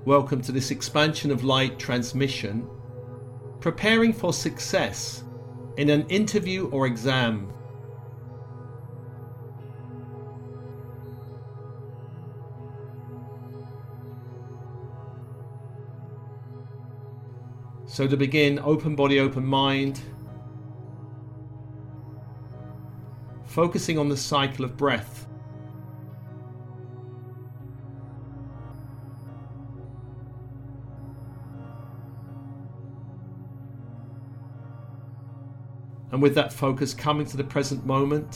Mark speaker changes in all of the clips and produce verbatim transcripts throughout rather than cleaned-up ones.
Speaker 1: Welcome to this expansion of light transmission, preparing for success in an interview or exam. So to begin, open body, open mind, focusing on the cycle of breath. And with that focus, coming to the present moment.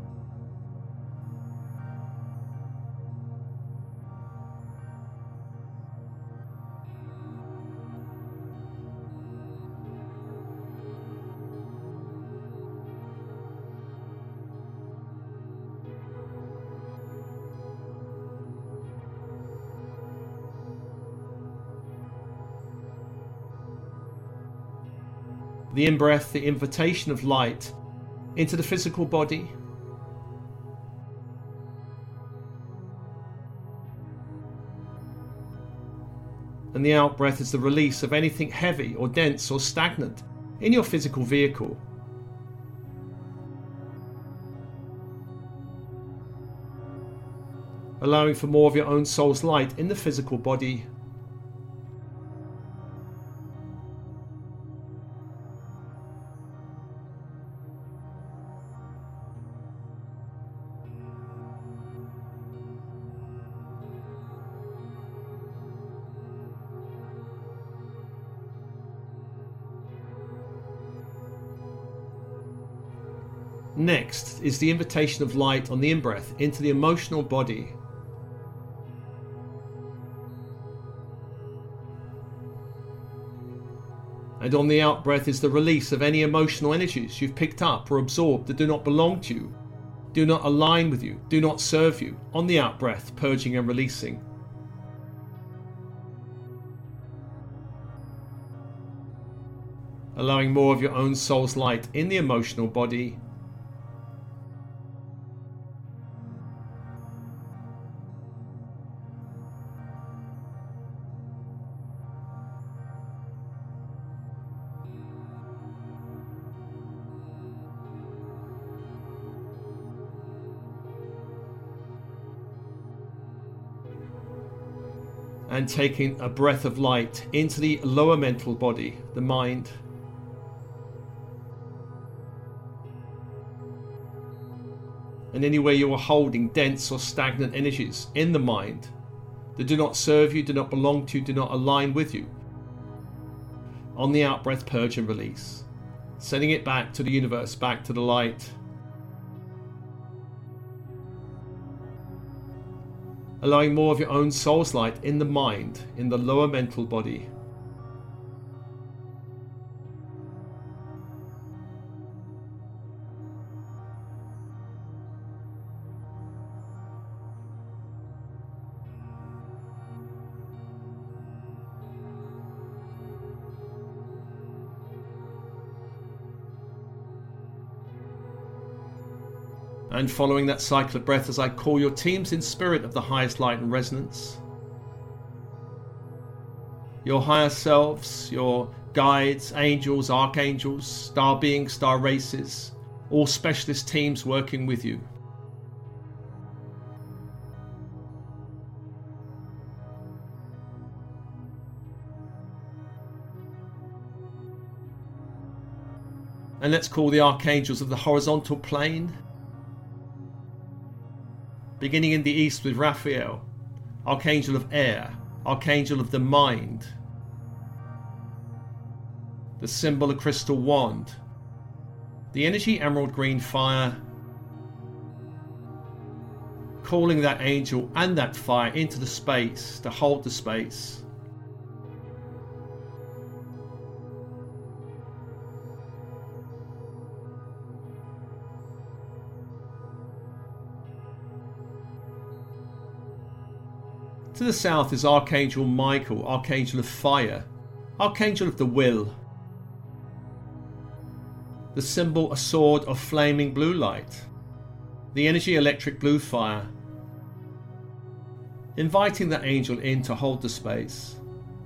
Speaker 1: The in-breath, the invitation of light into the physical body. And the out-breath is the release of anything heavy or dense or stagnant in your physical vehicle. Allowing for more of your own soul's light in the physical body. Next is the invitation of light on the in-breath into the emotional body. And on the out-breath is the release of any emotional energies you've picked up or absorbed that do not belong to you, do not align with you, do not serve you. On the out-breath, purging and releasing. Allowing more of your own soul's light in the emotional body. And taking a breath of light into the lower mental body, the mind. And anywhere you are holding dense or stagnant energies in the mind that do not serve you, do not belong to you, do not align with you. On the out-breath, purge and release. Sending it back to the universe, back to the light. Allowing more of your own soul's light in the mind, in the lower mental body. And following that cycle of breath as I call your teams in spirit of the highest light and resonance. Your higher selves, your guides, angels, archangels, star beings, star races, all specialist teams working with you. And let's call the archangels of the horizontal plane. Beginning in the east with Raphael, Archangel of Air, Archangel of the Mind. The symbol, a crystal wand. The energy, emerald green fire. Calling that angel and that fire into the space, to hold the space. To the south is Archangel Michael, Archangel of Fire, Archangel of the Will. The symbol, a sword of flaming blue light. The energy, electric blue fire. inviting that angel in to hold the space.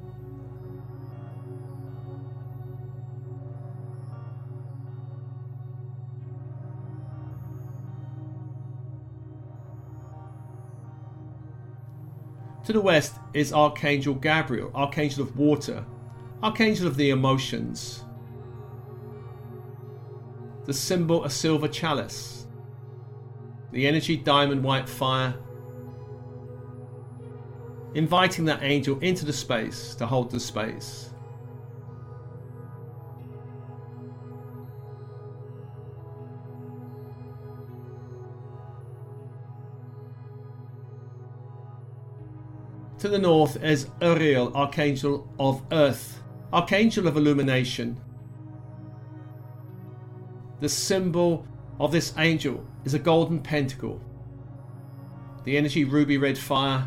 Speaker 1: To the west is Archangel Gabriel, Archangel of Water, Archangel of the Emotions. The symbol, a silver chalice. The energy, diamond white fire. Inviting that angel into the space to hold the space. To the north is Uriel, Archangel of Earth, Archangel of Illumination. The symbol of this angel is a golden pentacle. The energy, ruby red fire.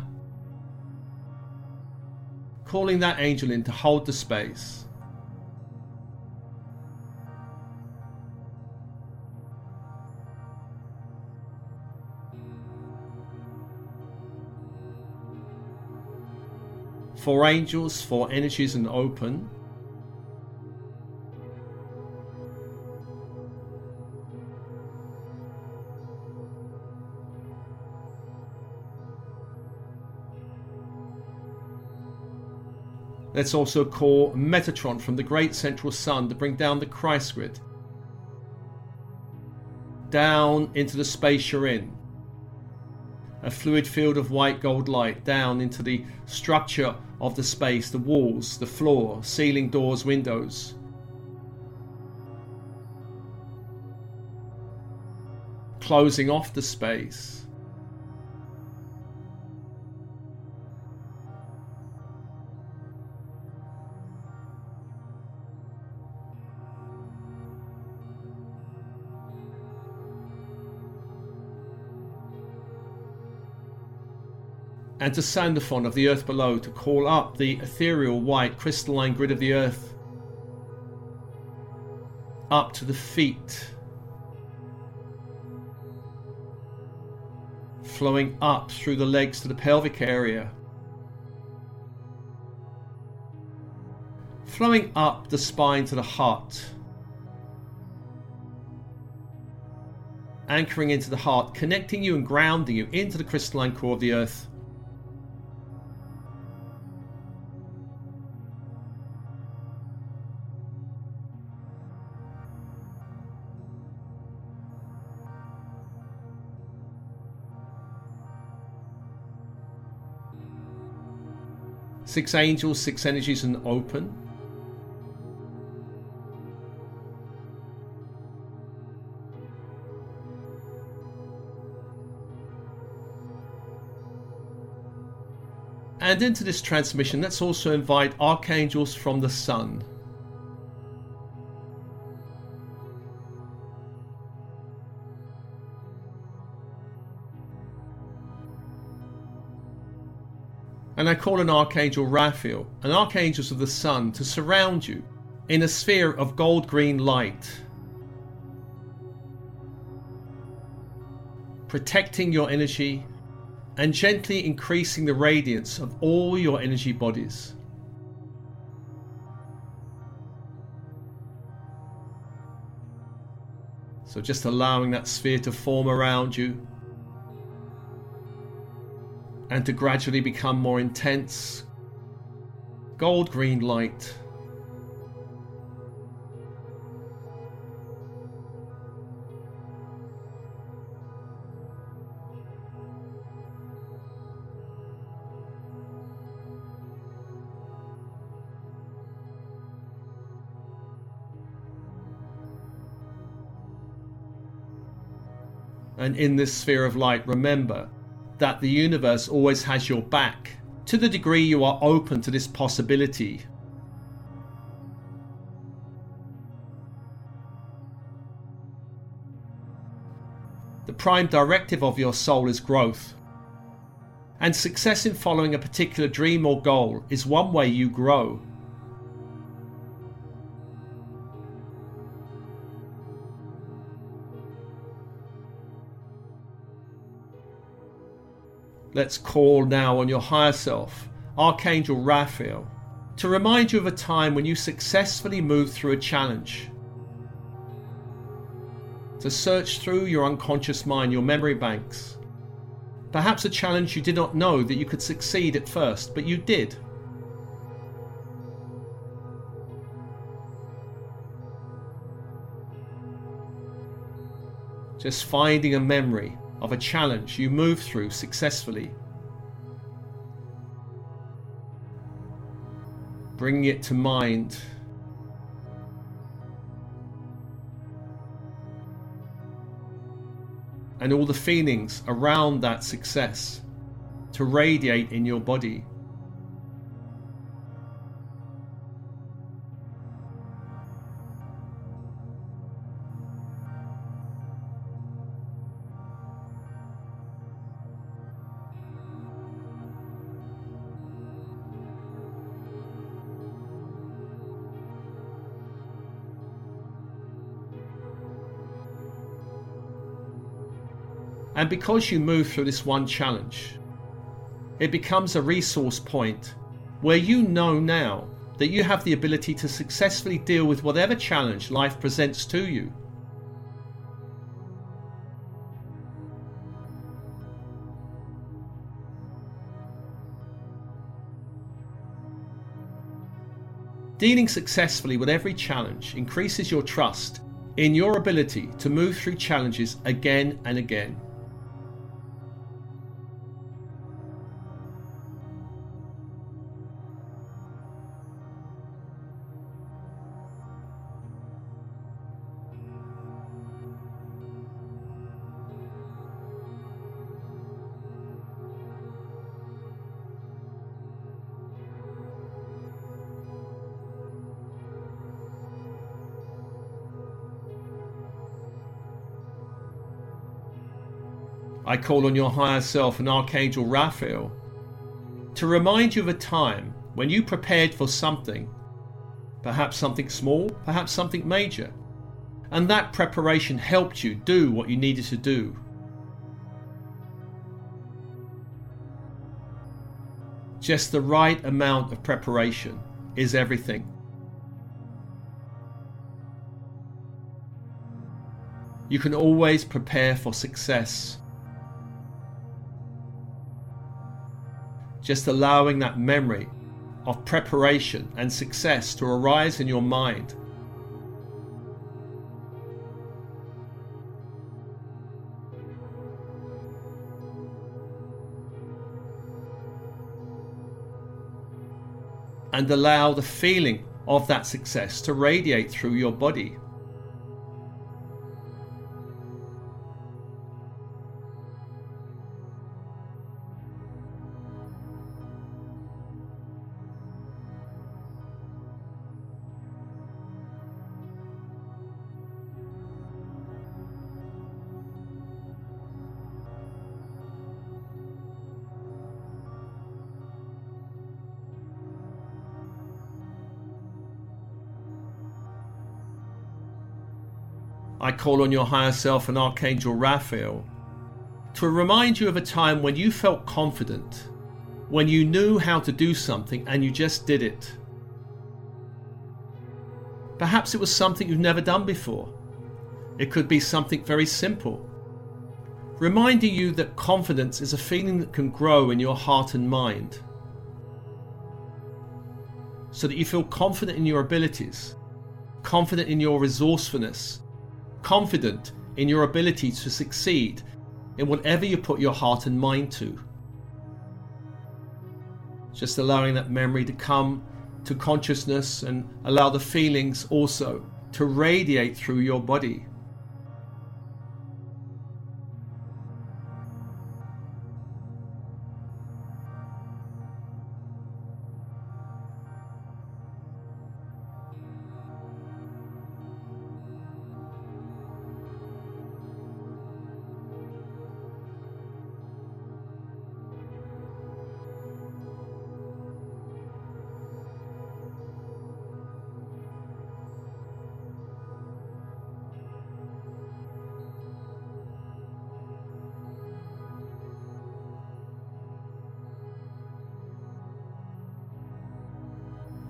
Speaker 1: Calling that angel in to hold the space. Four angels, four energies and open. Let's also call Metatron from the great central sun to bring down the Christ grid. Down into the space you're in. A fluid field of white gold light down into the structure of the space, the walls, the floor, ceiling, doors, windows. Closing off the space. And to Sandalphon of the earth below to call up the ethereal white crystalline grid of the earth up to the feet, flowing up through the legs to the pelvic area, flowing up the spine to the heart, anchoring into the heart, connecting you and grounding you into the crystalline core of the earth. Six angels, six energies and open. And into this transmission, let's also invite archangels from the sun. And I call an Archangel Raphael, an archangels of the sun, to surround you in a sphere of gold green light, protecting your energy and gently increasing the radiance of all your energy bodies. So just allowing that sphere to form around you and to gradually become more intense, gold green light. And in this sphere of light, remember that the universe always has your back, to the degree you are open to this possibility. The prime directive of your soul is growth, and success in following a particular dream or goal is one way you grow. Let's call now on your higher self, Archangel Raphael, to remind you of a time when you successfully moved through a challenge. To search through your unconscious mind, your memory banks. Perhaps a challenge you did not know that you could succeed at first, but you did. Just finding a memory of a challenge you moved through successfully. Bringing it to mind. And all the feelings around that success to radiate in your body. And because you move through this one challenge, it becomes a resource point where you know now that you have the ability to successfully deal with whatever challenge life presents to you. Dealing successfully with every challenge increases your trust in your ability to move through challenges again and again. I call on your higher self and Archangel Raphael to remind you of a time when you prepared for something, perhaps something small, perhaps something major, and that preparation helped you do what you needed to do. Just the right amount of preparation is everything. You can always prepare for success. Just allowing that memory of preparation and success to arise in your mind. And allow the feeling of that success to radiate through your body. I call on your higher self and Archangel Raphael to remind you of a time when you felt confident, when you knew how to do something and you just did it. Perhaps it was something you've never done before. It could be something very simple, reminding you that confidence is a feeling that can grow in your heart and mind, so that you feel confident in your abilities, confident in your resourcefulness, confident in your ability to succeed in whatever you put your heart and mind to. Just allowing that memory to come to consciousness and allow the feelings also to radiate through your body.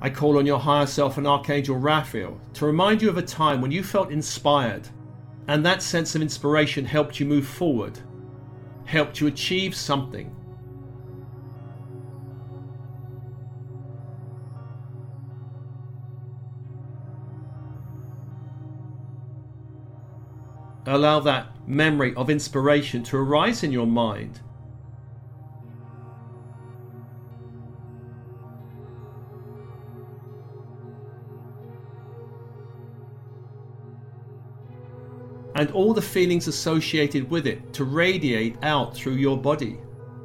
Speaker 1: I call on your higher self and Archangel Raphael to remind you of a time when you felt inspired, and that sense of inspiration helped you move forward, helped you achieve something. Allow that memory of inspiration to arise in your mind. And all the feelings associated with it to radiate out through your body.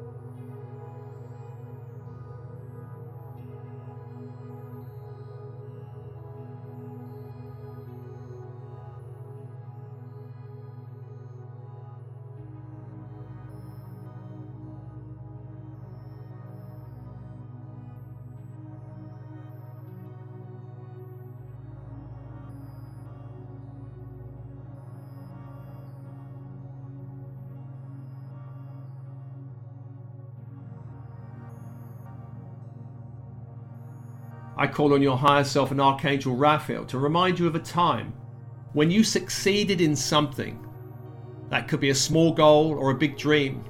Speaker 1: I call on your higher self and Archangel Raphael to remind you of a time when you succeeded in something. That could be a small goal or a big dream.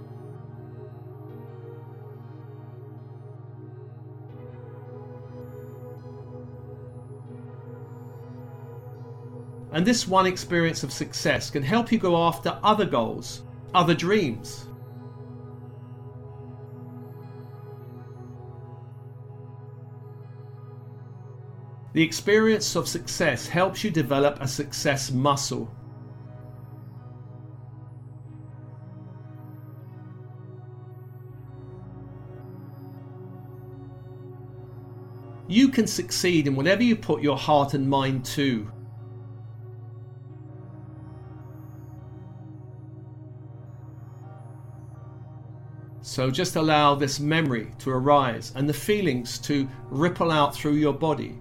Speaker 1: And this one experience of success can help you go after other goals, other dreams. The experience of success helps you develop a success muscle. You can succeed in whatever you put your heart and mind to. So just allow this memory to arise and the feelings to ripple out through your body.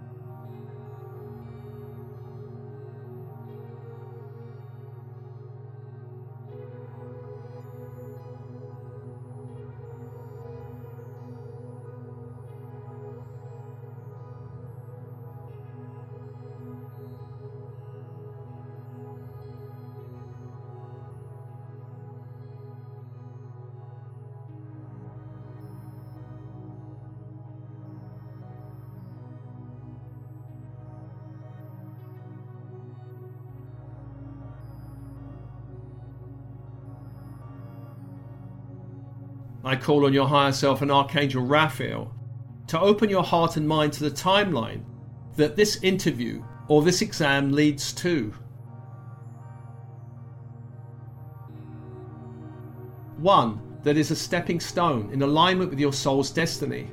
Speaker 1: I call on your higher self and Archangel Raphael to open your heart and mind to the timeline that this interview or this exam leads to. One that is a stepping stone in alignment with your soul's destiny.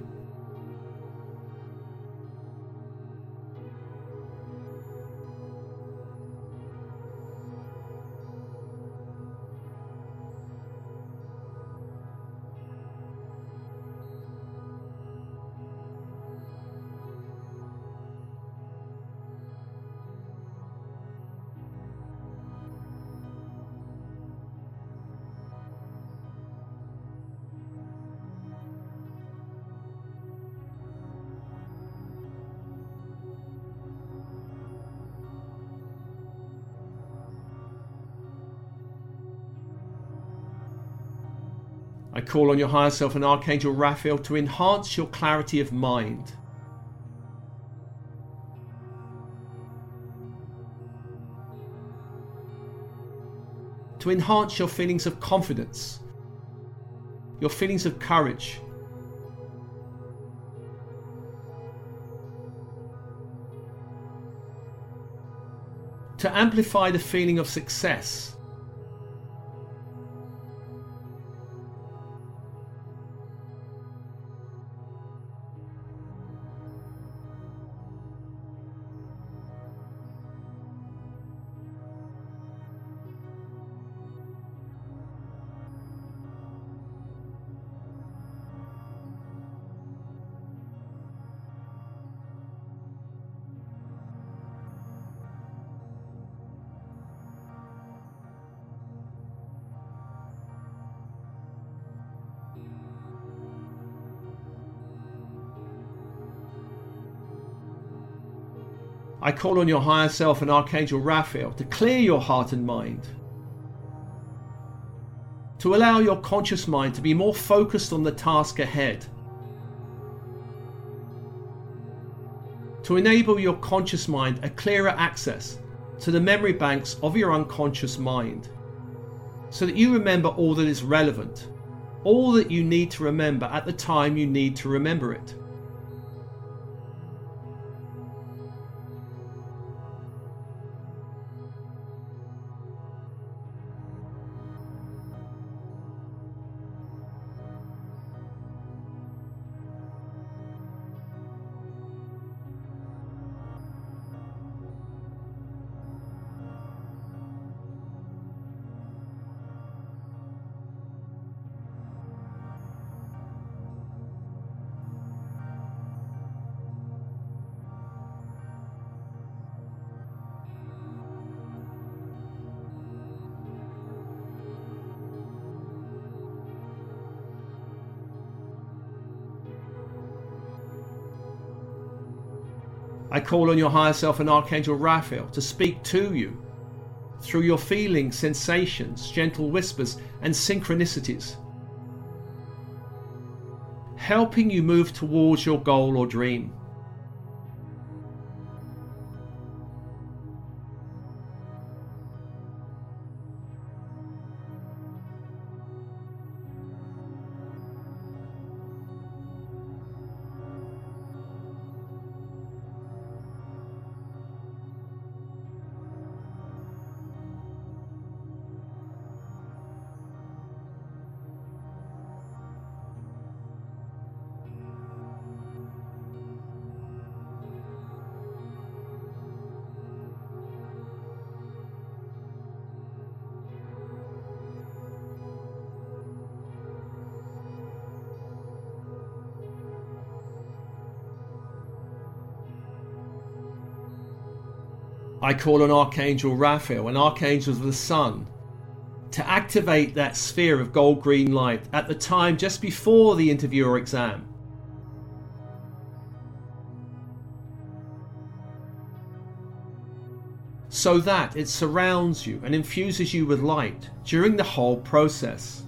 Speaker 1: I call on your higher self and Archangel Raphael to enhance your clarity of mind. To enhance your feelings of confidence, your feelings of courage, to amplify the feeling of success. I call on your higher self and Archangel Raphael to clear your heart and mind, to allow your conscious mind to be more focused on the task ahead, to enable your conscious mind a clearer access to the memory banks of your unconscious mind, so that you remember all that is relevant, all that you need to remember at the time you need to remember it. I call on your higher self and Archangel Raphael to speak to you through your feelings, sensations, gentle whispers and synchronicities, helping you move towards your goal or dream. I call on Archangel Raphael and Archangels of the Sun to activate that sphere of gold green light at the time just before the interview or exam, so that it surrounds you and infuses you with light during the whole process.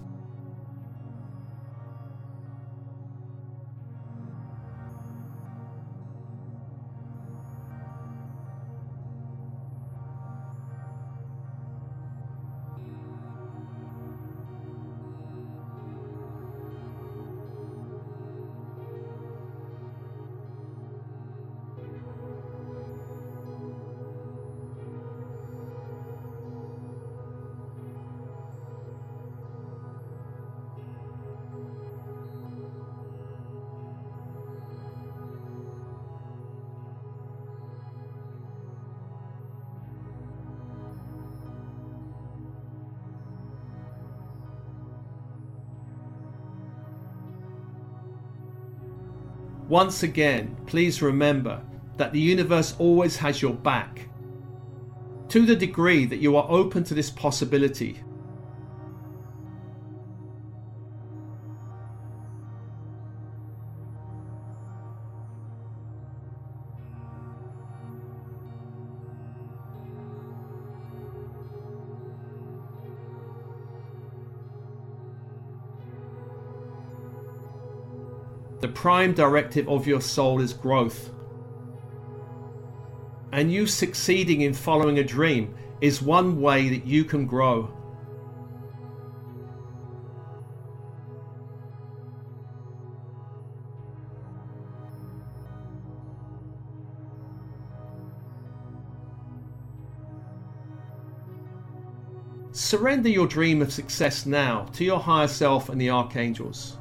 Speaker 1: Once again, please remember that the universe always has your back, to the degree that you are open to this possibility. The prime directive of your soul is growth. And you succeeding in following a dream is one way that you can grow. Surrender your dream of success now to your higher self and the archangels.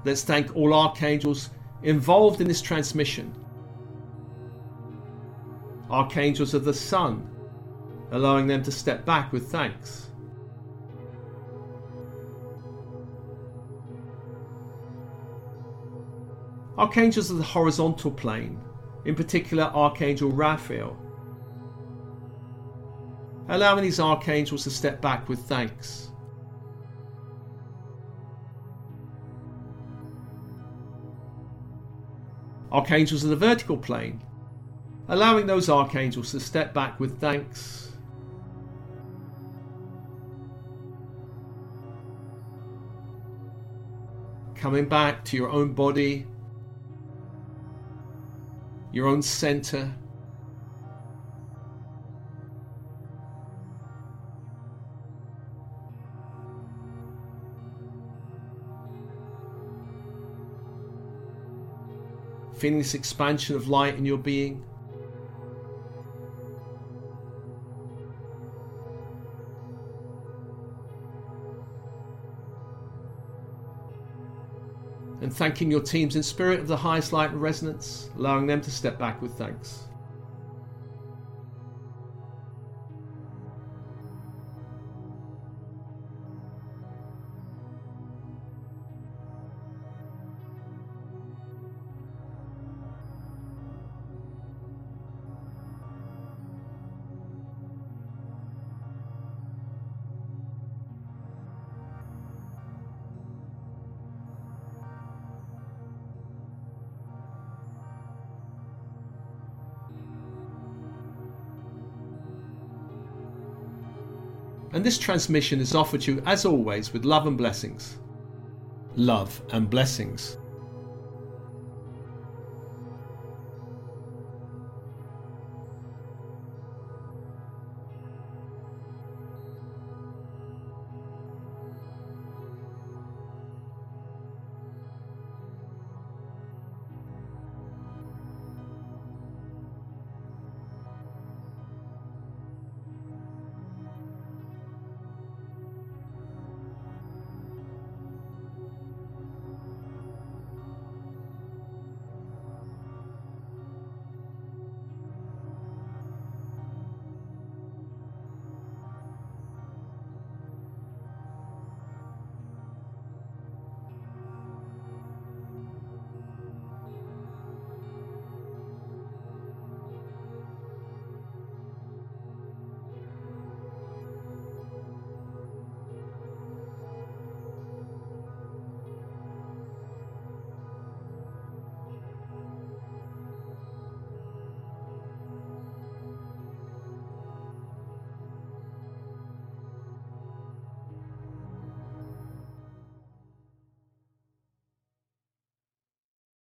Speaker 1: Let's thank all archangels involved in this transmission. Archangels of the sun, allowing them to step back with thanks. Archangels of the horizontal plane, in particular Archangel Raphael, allowing these archangels to step back with thanks. Archangels of the vertical plane, allowing those archangels to step back with thanks. Coming back to your own body, your own center. Feeling this expansion of light in your being. And thanking your teams in spirit of the highest light and resonance, allowing them to step back with thanks. And this transmission is offered to you, as always, with love and blessings. Love and blessings.